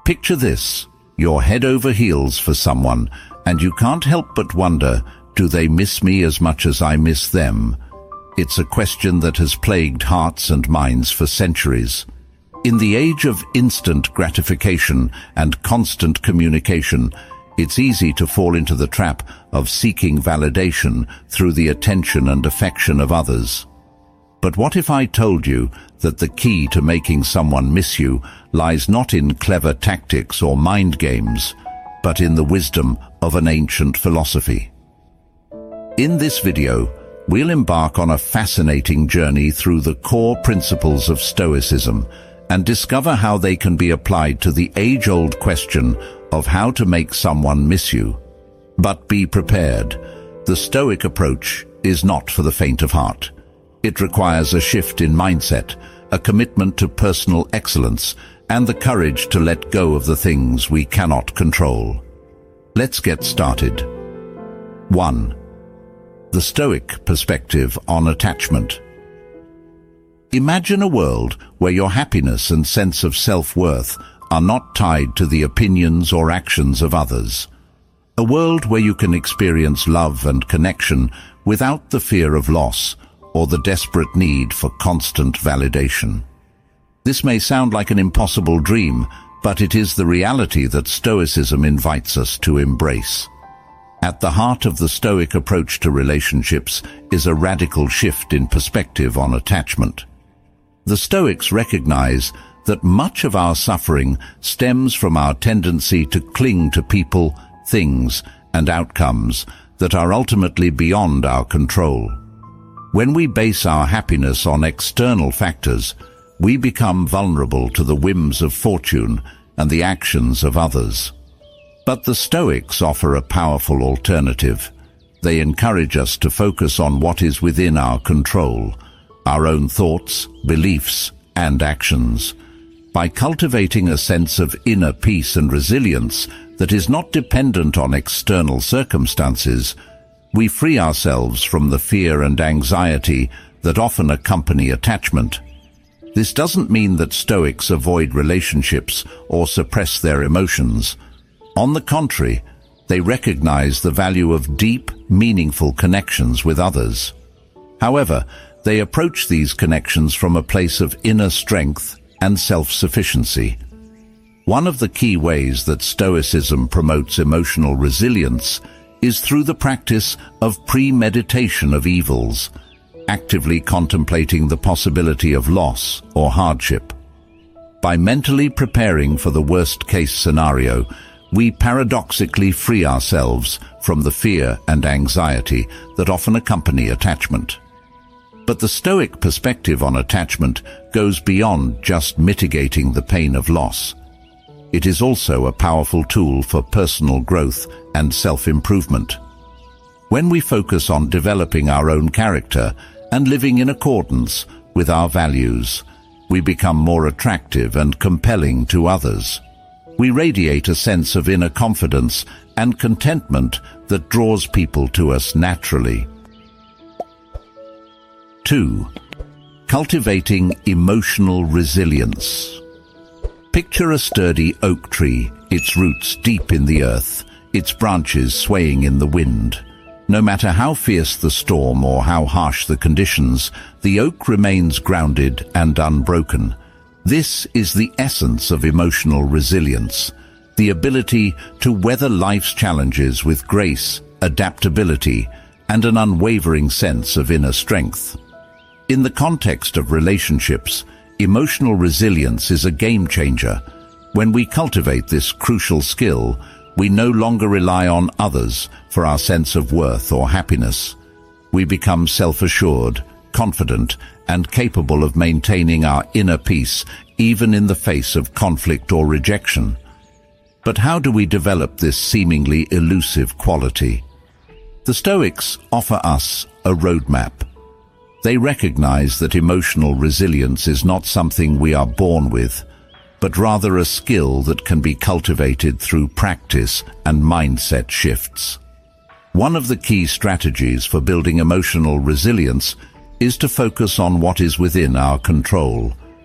Picture this: you're head over heels for someone, and you can't help but wonder, do they miss me as much as I miss them? It's a question that has plagued hearts and minds for centuries. In the age of instant gratification and constant communication, it's easy to fall into the trap of seeking validation through the attention and affection of others. But what if I told you that the key to making someone miss you lies not in clever tactics or mind games, but in the wisdom of an ancient philosophy? In this video, we'll embark on a fascinating journey through the core principles of Stoicism and discover how they can be applied to the age-old question of how to make someone miss you. But be prepared. The Stoic approach is not for the faint of heart. It requires a shift in mindset, a commitment to personal excellence, and the courage to let go of the things we cannot control. Let's get started. 1. The Stoic perspective on attachment. Imagine a world where your happiness and sense of self-worth are not tied to the opinions or actions of others. A world where you can experience love and connection without the fear of loss or the desperate need for constant validation. This may sound like an impossible dream, but it is the reality that Stoicism invites us to embrace. At the heart of the Stoic approach to relationships is a radical shift in perspective on attachment. The Stoics recognize that much of our suffering stems from our tendency to cling to people, things, and outcomes that are ultimately beyond our control. When we base our happiness on external factors, we become vulnerable to the whims of fortune and the actions of others. But the Stoics offer a powerful alternative. They encourage us to focus on what is within our control, our own thoughts, beliefs, and actions. By cultivating a sense of inner peace and resilience that is not dependent on external circumstances, we free ourselves from the fear and anxiety that often accompany attachment. This doesn't mean that Stoics avoid relationships or suppress their emotions. On the contrary, they recognize the value of deep, meaningful connections with others. However, they approach these connections from a place of inner strength and self-sufficiency. One of the key ways that Stoicism promotes emotional resilience is through the practice of premeditation of evils, actively contemplating the possibility of loss or hardship. By mentally preparing for the worst-case scenario, we paradoxically free ourselves from the fear and anxiety that often accompany attachment. But the Stoic perspective on attachment goes beyond just mitigating the pain of loss. It is also a powerful tool for personal growth and self-improvement. When we focus on developing our own character and living in accordance with our values, we become more attractive and compelling to others. We radiate a sense of inner confidence and contentment that draws people to us naturally. 2. Cultivating emotional resilience. Picture a sturdy oak tree, its roots deep in the earth, its branches swaying in the wind. No matter how fierce the storm or how harsh the conditions, the oak remains grounded and unbroken. This is the essence of emotional resilience, the ability to weather life's challenges with grace, adaptability, and an unwavering sense of inner strength. In the context of relationships, emotional resilience is a game changer. When we cultivate this crucial skill, we no longer rely on others for our sense of worth or happiness. We become self-assured, confident, and capable of maintaining our inner peace even in the face of conflict or rejection. But how do we develop this seemingly elusive quality? The Stoics offer us a roadmap. They recognize that emotional resilience is not something we are born with, but rather a skill that can be cultivated through practice and mindset shifts. One of the key strategies for building emotional resilience is to focus on what is within our control.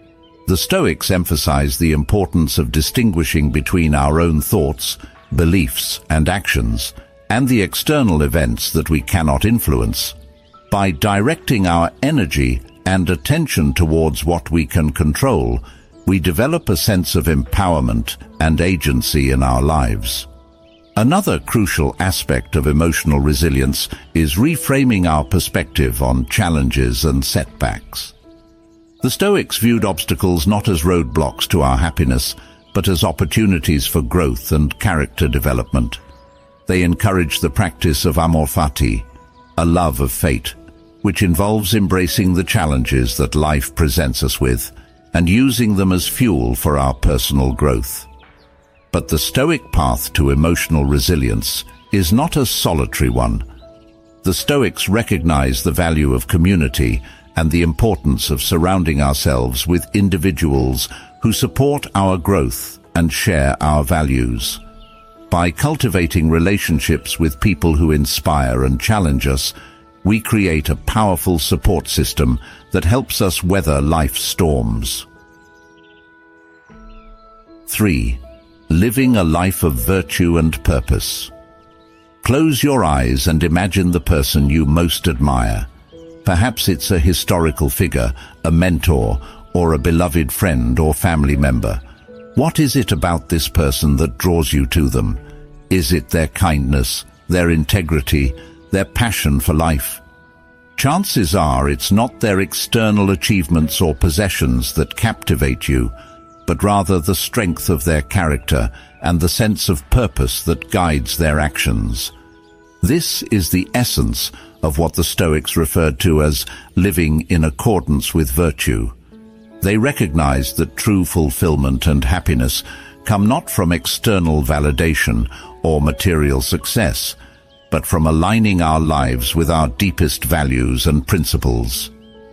The Stoics emphasize the importance of distinguishing between our own thoughts, beliefs, and actions, and the external events that we cannot influence. By directing our energy and attention towards what we can control, we develop a sense of empowerment and agency in our lives. Another crucial aspect of emotional resilience is reframing our perspective on challenges and setbacks. The Stoics viewed obstacles not as roadblocks to our happiness, but as opportunities for growth and character development. They encouraged the practice of amor fati, a love of fate, which involves embracing the challenges that life presents us with and using them as fuel for our personal growth. But the Stoic path to emotional resilience is not a solitary one. The Stoics recognize the value of community and the importance of surrounding ourselves with individuals who support our growth and share our values. By cultivating relationships with people who inspire and challenge us, we create a powerful support system that helps us weather life's storms. 3. Living a life of virtue and purpose. Close your eyes and imagine the person you most admire. Perhaps it's a historical figure, a mentor, or a beloved friend or family member. What is it about this person that draws you to them? Is it their kindness, their integrity, their passion for life? Chances are it's not their external achievements or possessions that captivate you, but rather the strength of their character and the sense of purpose that guides their actions. This is the essence of what the Stoics referred to as living in accordance with virtue. They recognized that true fulfillment and happiness come not from external validation or material success, but from aligning our lives with our deepest values and principles.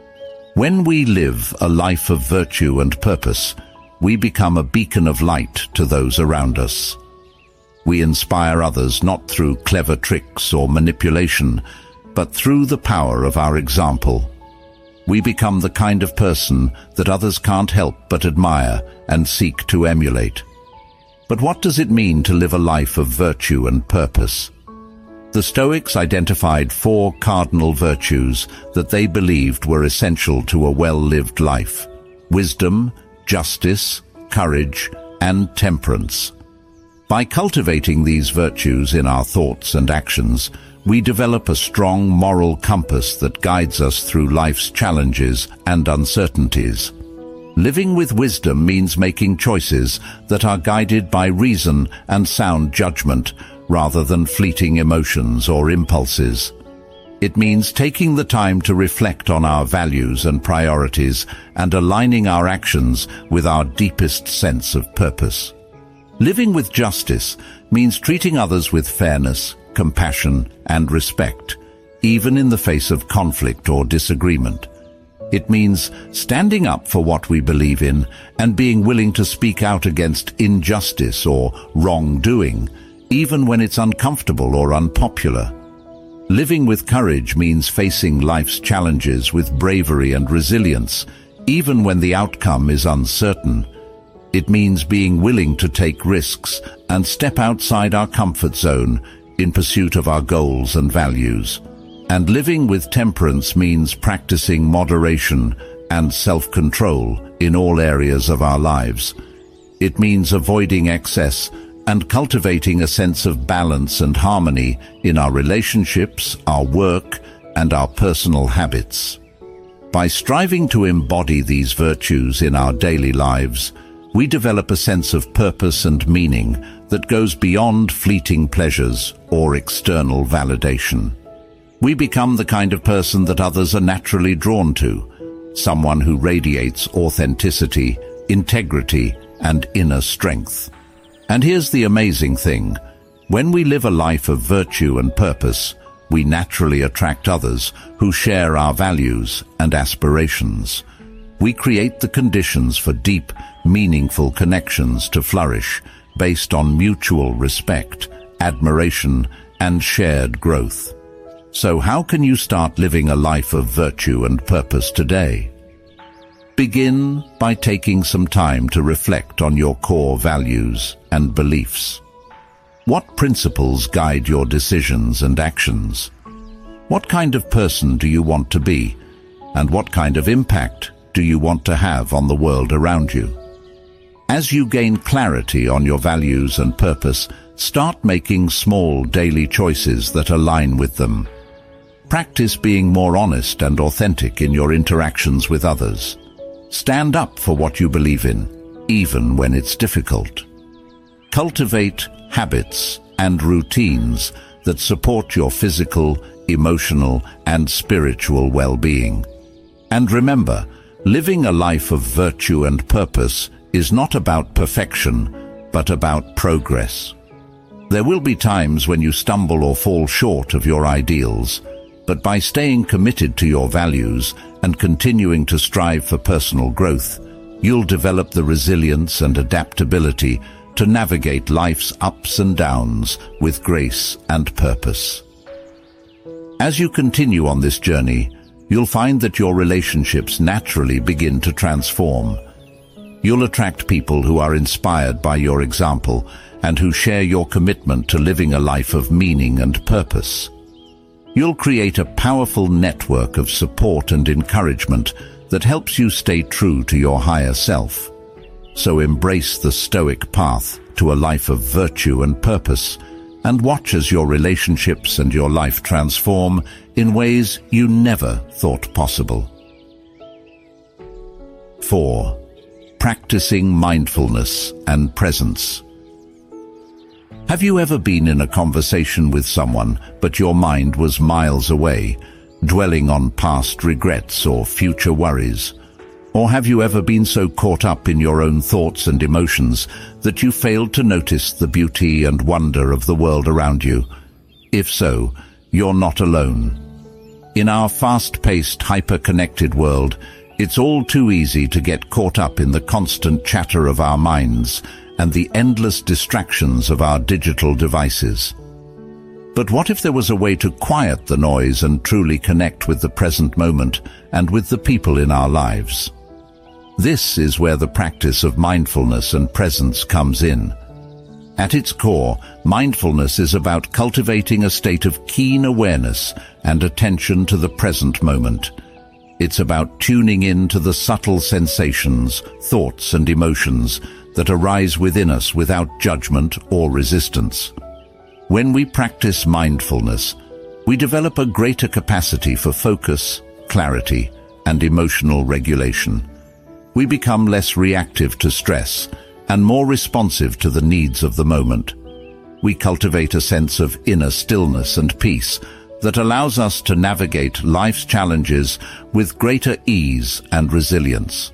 When we live a life of virtue and purpose, we become a beacon of light to those around us. We inspire others not through clever tricks or manipulation, but through the power of our example. We become the kind of person that others can't help but admire and seek to emulate. But what does it mean to live a life of virtue and purpose? The Stoics identified 4 cardinal virtues that they believed were essential to a well-lived life: wisdom, justice, courage, and temperance. By cultivating these virtues in our thoughts and actions, we develop a strong moral compass that guides us through life's challenges and uncertainties. Living with wisdom means making choices that are guided by reason and sound judgment rather than fleeting emotions or impulses. It means taking the time to reflect on our values and priorities and aligning our actions with our deepest sense of purpose. Living with justice means treating others with fairness, compassion, and respect, even in the face of conflict or disagreement. It means standing up for what we believe in and being willing to speak out against injustice or wrongdoing, even when it's uncomfortable or unpopular. Living with courage means facing life's challenges with bravery and resilience, even when the outcome is uncertain. It means being willing to take risks and step outside our comfort zone in pursuit of our goals and values. And living with temperance means practicing moderation and self-control in all areas of our lives. It means avoiding excess and cultivating a sense of balance and harmony in our relationships, our work, and our personal habits. By striving to embody these virtues in our daily lives, we develop a sense of purpose and meaning that goes beyond fleeting pleasures or external validation. We become the kind of person that others are naturally drawn to, someone who radiates authenticity, integrity, and inner strength. And here's the amazing thing: when we live a life of virtue and purpose, we naturally attract others who share our values and aspirations. We create the conditions for deep, meaningful connections to flourish based on mutual respect, admiration, and shared growth. So how can you start living a life of virtue and purpose today? Begin by taking some time to reflect on your core values and beliefs. What principles guide your decisions and actions? What kind of person do you want to be? And what kind of impact do you want to have on the world around you? As you gain clarity on your values and purpose, start making small daily choices that align with them. Practice being more honest and authentic in your interactions with others. Stand up for what you believe in, even when it's difficult. Cultivate habits and routines that support your physical, emotional, and spiritual well-being. And remember, living a life of virtue and purpose is not about perfection, but about progress. There will be times when you stumble or fall short of your ideals, but by staying committed to your values and continuing to strive for personal growth, you'll develop the resilience and adaptability to navigate life's ups and downs with grace and purpose. As you continue on this journey, you'll find that your relationships naturally begin to transform. You'll attract people who are inspired by your example and who share your commitment to living a life of meaning and purpose. You'll create a powerful network of support and encouragement that helps you stay true to your higher self. So embrace the stoic path to a life of virtue and purpose, and watch as your relationships and your life transform in ways you never thought possible. 4. Practicing mindfulness and presence. Have you ever been in a conversation with someone, but your mind was miles away, dwelling on past regrets or future worries? Or have you ever been so caught up in your own thoughts and emotions that you failed to notice the beauty and wonder of the world around you? If so, you're not alone. In our fast-paced, hyper-connected world, it's all too easy to get caught up in the constant chatter of our minds and the endless distractions of our digital devices. But what if there was a way to quiet the noise and truly connect with the present moment and with the people in our lives? This is where the practice of mindfulness and presence comes in. At its core, mindfulness is about cultivating a state of keen awareness and attention to the present moment. It's about tuning in to the subtle sensations, thoughts, and emotions that arise within us without judgment or resistance. When we practice mindfulness, we develop a greater capacity for focus, clarity, and emotional regulation. We become less reactive to stress and more responsive to the needs of the moment. We cultivate a sense of inner stillness and peace that allows us to navigate life's challenges with greater ease and resilience.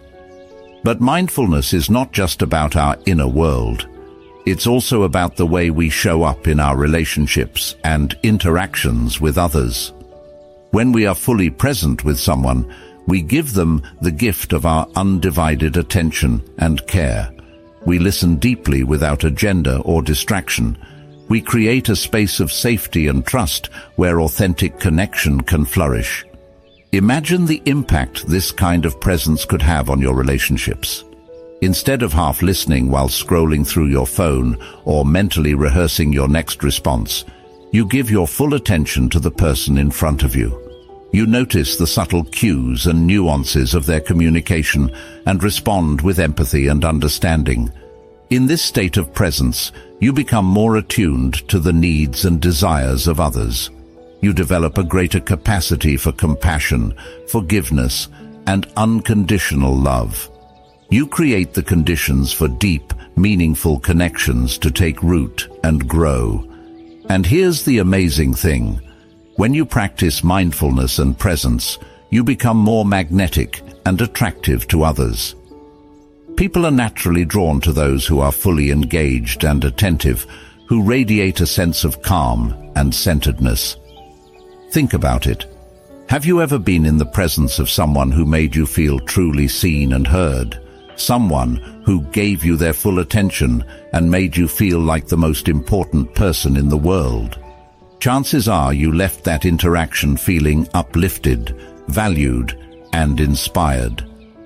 But mindfulness is not just about our inner world. It's also about the way we show up in our relationships and interactions with others. When we are fully present with someone, we give them the gift of our undivided attention and care. We listen deeply without agenda or distraction. We create a space of safety and trust where authentic connection can flourish. Imagine the impact this kind of presence could have on your relationships. Instead of half listening while scrolling through your phone or mentally rehearsing your next response, you give your full attention to the person in front of you. You notice the subtle cues and nuances of their communication and respond with empathy and understanding. In this state of presence, you become more attuned to the needs and desires of others. You develop a greater capacity for compassion, forgiveness, and unconditional love. You create the conditions for deep, meaningful connections to take root and grow. And here's the amazing thing. When you practice mindfulness and presence, you become more magnetic and attractive to others. People are naturally drawn to those who are fully engaged and attentive, who radiate a sense of calm and centeredness. Think about it. Have you ever been in the presence of someone who made you feel truly seen and heard? Someone who gave you their full attention and made you feel like the most important person in the world? Chances are you left that interaction feeling uplifted, valued, and inspired.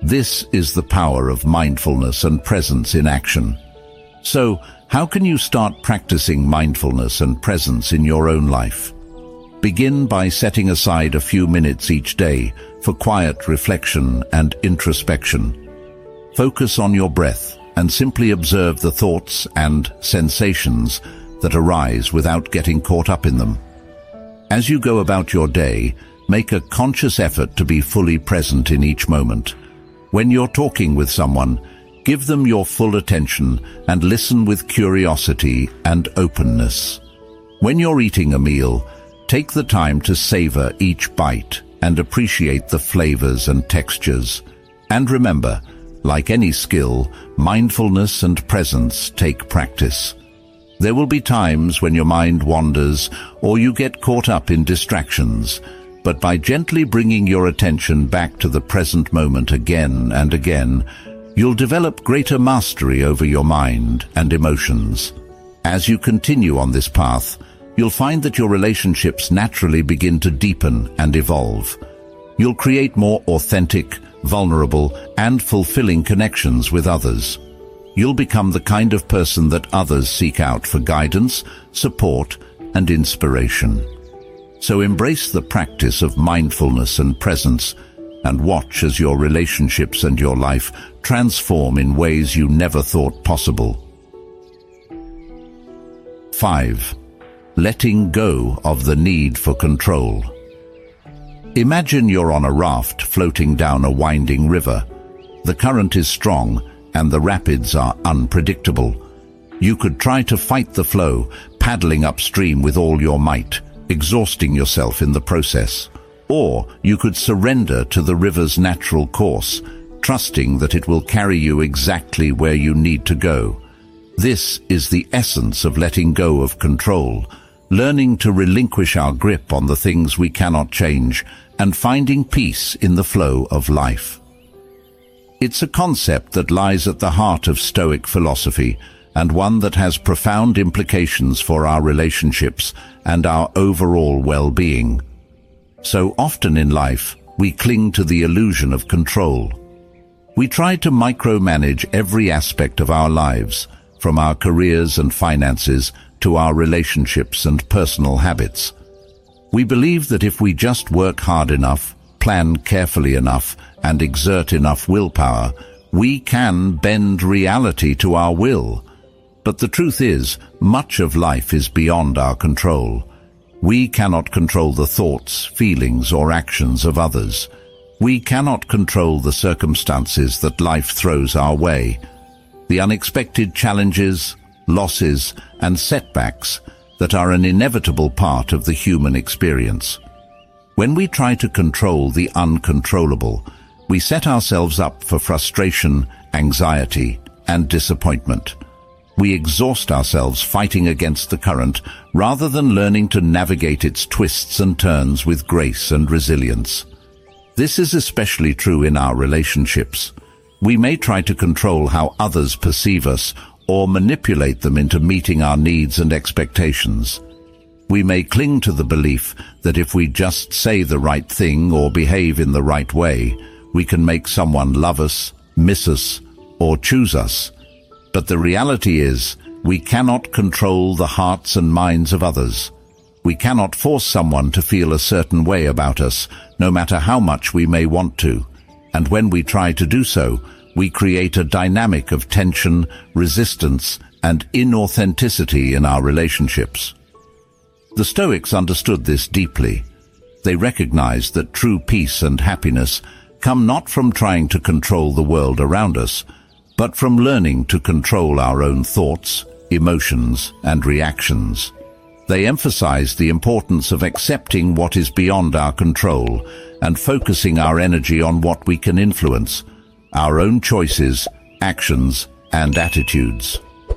This is the power of mindfulness and presence in action. So, how can you start practicing mindfulness and presence in your own life? Begin by setting aside a few minutes each day for quiet reflection and introspection. Focus on your breath and simply observe the thoughts and sensations that arise without getting caught up in them. As you go about your day, make a conscious effort to be fully present in each moment. When you're talking with someone, give them your full attention and listen with curiosity and openness. When you're eating a meal, take the time to savor each bite and appreciate the flavors and textures. And remember, like any skill, mindfulness and presence take practice. There will be times when your mind wanders or you get caught up in distractions, but by gently bringing your attention back to the present moment again and again, you'll develop greater mastery over your mind and emotions. As you continue on this path, you'll find that your relationships naturally begin to deepen and evolve. You'll create more authentic, vulnerable, and fulfilling connections with others. You'll become the kind of person that others seek out for guidance, support, and inspiration. So embrace the practice of mindfulness and presence, and watch as your relationships and your life transform in ways you never thought possible. 5. Letting go of the need for control. Imagine you're on a raft floating down a winding river. The current is strong and the rapids are unpredictable. You could try to fight the flow, paddling upstream with all your might, exhausting yourself in the process. Or you could surrender to the river's natural course, trusting that it will carry you exactly where you need to go. This is the essence of letting go of control, learning to relinquish our grip on the things we cannot change, and finding peace in the flow of life. It's a concept that lies at the heart of Stoic philosophy, and one that has profound implications for our relationships and our overall well-being. So often in life, we cling to the illusion of control. We try to micromanage every aspect of our lives, from our careers and finances to our relationships and personal habits. We believe that if we just work hard enough, plan carefully enough, and exert enough willpower, we can bend reality to our will. But the truth is, much of life is beyond our control. We cannot control the thoughts, feelings, or actions of others. We cannot control the circumstances that life throws our way. The unexpected challenges, losses, and setbacks that are an inevitable part of the human experience. When we try to control the uncontrollable, we set ourselves up for frustration, anxiety, and disappointment. We exhaust ourselves fighting against the current rather than learning to navigate its twists and turns with grace and resilience. This is especially true in our relationships. We may try to control how others perceive us or manipulate them into meeting our needs and expectations. We may cling to the belief that if we just say the right thing or behave in the right way, we can make someone love us, miss us, or choose us. But the reality is, we cannot control the hearts and minds of others. We cannot force someone to feel a certain way about us, no matter how much we may want to. And when we try to do so, we create a dynamic of tension, resistance, and inauthenticity in our relationships. The Stoics understood this deeply. They recognized that true peace and happiness come not from trying to control the world around us, but from learning to control our own thoughts, emotions, and reactions. They emphasized the importance of accepting what is beyond our control and focusing our energy on what we can influence, our own choices, actions, and attitudes.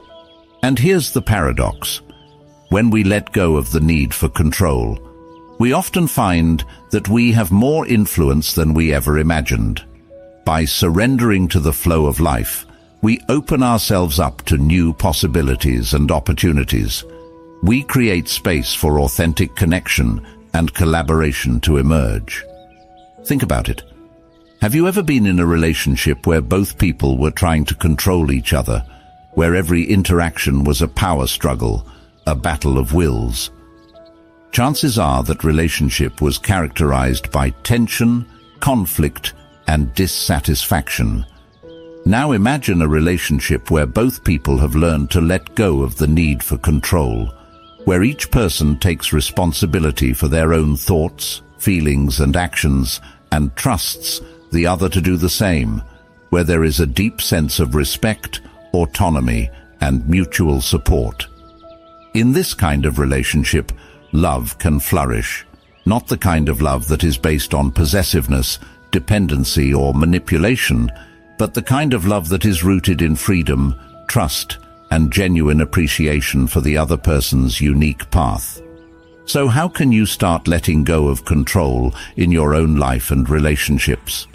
And here's the paradox. When we let go of the need for control, we often find that we have more influence than we ever imagined. By surrendering to the flow of life, we open ourselves up to new possibilities and opportunities. We create space for authentic connection and collaboration to emerge. Think about it. Have you ever been in a relationship where both people were trying to control each other, where every interaction was a power struggle, a battle of wills? Chances are that relationship was characterized by tension, conflict, and dissatisfaction. Now imagine a relationship where both people have learned to let go of the need for control, where each person takes responsibility for their own thoughts, feelings, and actions, and trusts the other to do the same, where there is a deep sense of respect, autonomy, and mutual support. In this kind of relationship, love can flourish, not the kind of love that is based on possessiveness, dependency, or manipulation, but the kind of love that is rooted in freedom, trust, and genuine appreciation for the other person's unique path. So how can you start letting go of control in your own life and relationships?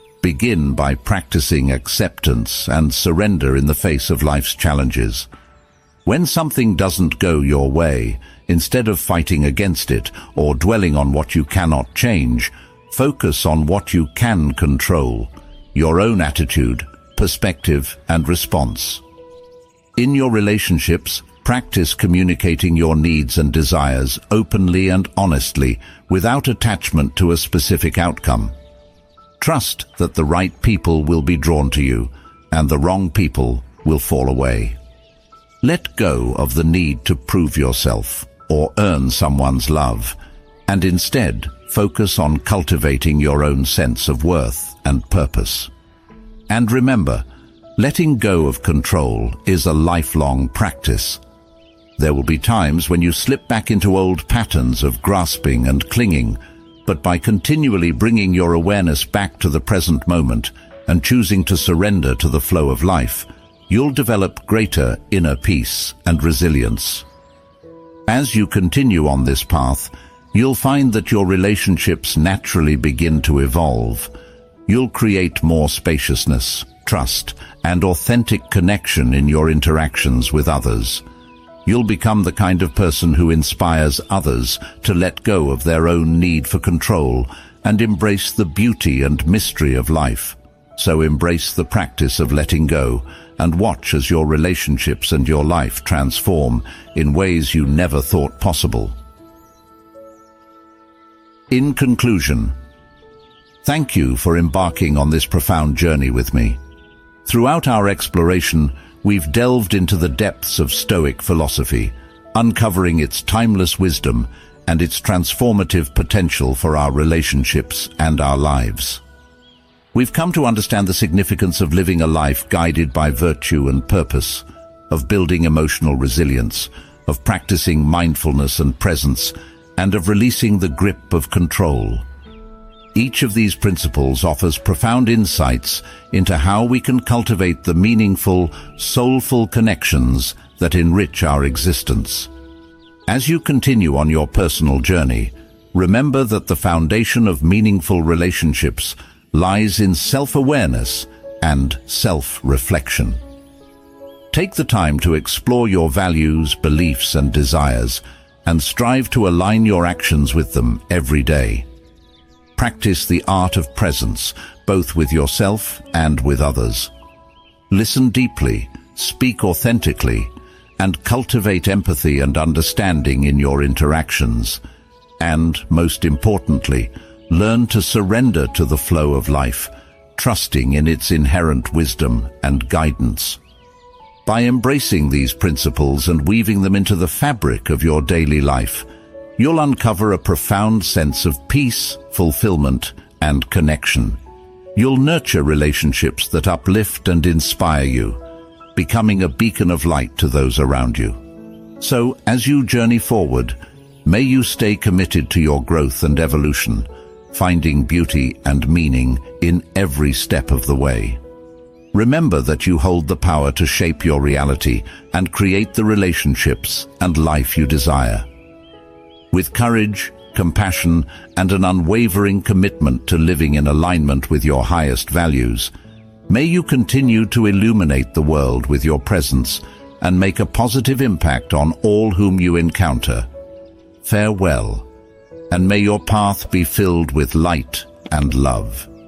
Begin by practicing acceptance and surrender in the face of life's challenges. When something doesn't go your way, instead of fighting against it or dwelling on what you cannot change, focus on what you can control, your own attitude, perspective, and response. In your relationships, practice communicating your needs and desires openly and honestly, without attachment to a specific outcome. Trust that the right people will be drawn to you, and the wrong people will fall away. Let go of the need to prove yourself or earn someone's love, and instead focus on cultivating your own sense of worth and purpose. And remember, letting go of control is a lifelong practice. There will be times when you slip back into old patterns of grasping and clinging, but by continually bringing your awareness back to the present moment and choosing to surrender to the flow of life, you'll develop greater inner peace and resilience. As you continue on this path, you'll find that your relationships naturally begin to evolve. You'll create more spaciousness, trust, and authentic connection in your interactions with others. You'll become the kind of person who inspires others to let go of their own need for control and embrace the beauty and mystery of life. So embrace the practice of letting go and watch as your relationships and your life transform in ways you never thought possible. In conclusion, thank you for embarking on this profound journey with me. Throughout our exploration, we've delved into the depths of Stoic philosophy, uncovering its timeless wisdom and its transformative potential for our relationships and our lives. We've come to understand the significance of living a life guided by virtue and purpose, of building emotional resilience, of practicing mindfulness and presence, and of releasing the grip of control. Each of these principles offers profound insights into how we can cultivate the meaningful, soulful connections that enrich our existence. As you continue on your personal journey, remember that the foundation of meaningful relationships lies in self-awareness and self-reflection. Take the time to explore your values, beliefs, and desires, and strive to align your actions with them every day. Practice the art of presence, both with yourself and with others. Listen deeply, speak authentically, and cultivate empathy and understanding in your interactions. And, most importantly, learn to surrender to the flow of life, trusting in its inherent wisdom and guidance. By embracing these principles and weaving them into the fabric of your daily life, you'll uncover a profound sense of peace, fulfillment, and connection. You'll nurture relationships that uplift and inspire you, becoming a beacon of light to those around you. So, as you journey forward, may you stay committed to your growth and evolution, finding beauty and meaning in every step of the way. Remember that you hold the power to shape your reality and create the relationships and life you desire. With courage, compassion, and an unwavering commitment to living in alignment with your highest values, may you continue to illuminate the world with your presence and make a positive impact on all whom you encounter. Farewell, and may your path be filled with light and love.